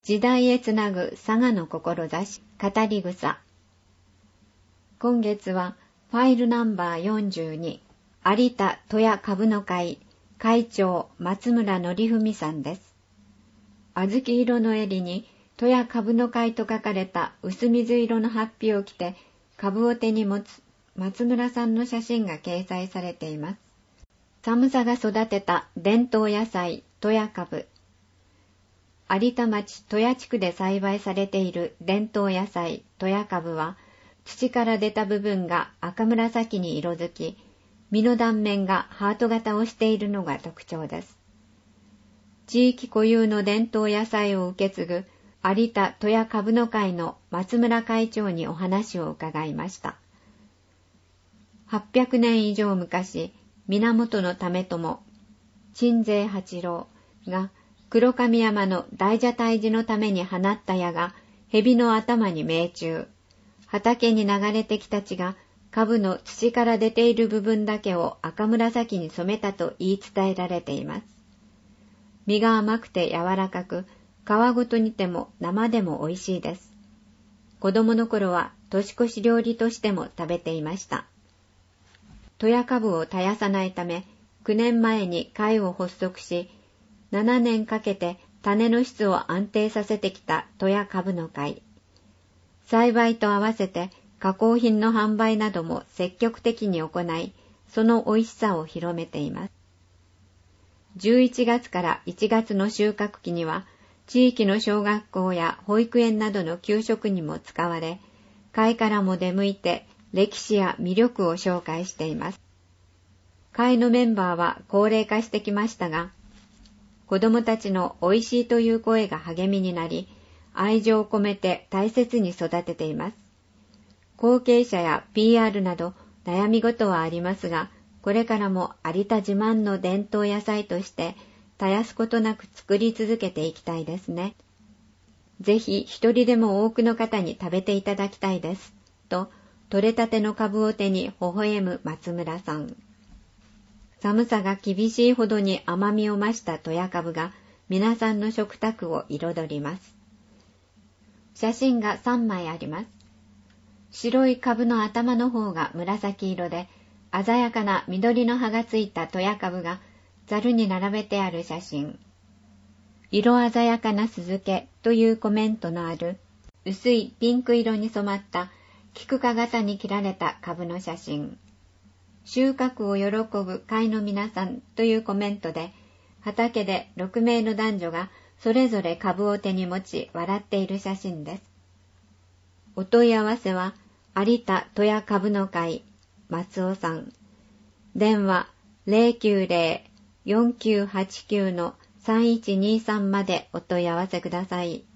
時代へつなぐ佐賀の志、語り草。今月はファイルナンバー42、有田戸谷株の会会長松村則文さんです。小豆色の襟に戸谷株の会と書かれた薄水色のハッピーを着て株を手に持つ松村さんの写真が掲載されています。寒さが育てた伝統野菜戸谷株。有田町戸谷地区で栽培されている伝統野菜戸谷株は、土から出た部分が赤紫に色づき、実の断面がハート型をしているのが特徴です。地域固有の伝統野菜を受け継ぐ有田戸谷株の会の松村会長にお話を伺いました。800年以上昔、源為朝、鎮西八郎が黒神山の大蛇退治のために放った矢が蛇の頭に命中。畑に流れてきた血が株の土から出ている部分だけを赤紫に染めたと言い伝えられています。実が甘くて柔らかく、皮ごと煮ても生でも美味しいです。子供の頃は年越し料理としても食べていました。戸谷株を絶やさないため、9年前に会を発足し、7年かけて種の質を安定させてきた戸谷株の会。栽培と合わせて加工品の販売なども積極的に行い、その美味しさを広めています。11月から1月の収穫期には、地域の小学校や保育園などの給食にも使われ、会からも出向いて歴史や魅力を紹介しています。会のメンバーは高齢化してきましたが、子どもたちの美味しいという声が励みになり、愛情を込めて大切に育てています。後継者や PR など悩み事はありますが、これからも有田自慢の伝統野菜として絶やすことなく作り続けていきたいですね。ぜひ一人でも多くの方に食べていただきたいです。と、取れたての株を手に微笑む松村さん。寒さが厳しいほどに甘みを増した戸谷株が皆さんの食卓を彩ります。写真が3枚あります。白い株の頭の方が紫色で、鮮やかな緑の葉がついた戸谷株がざるに並べてある写真。色鮮やかな酢漬けというコメントのある薄いピンク色に染まった菊花型に切られた株の写真。収穫を喜ぶ会の皆さんというコメントで、畑で6名の男女がそれぞれ株を手に持ち笑っている写真です。お問い合わせは有田戸谷株の会松尾さん。電話 090-4989-3123 までお問い合わせください。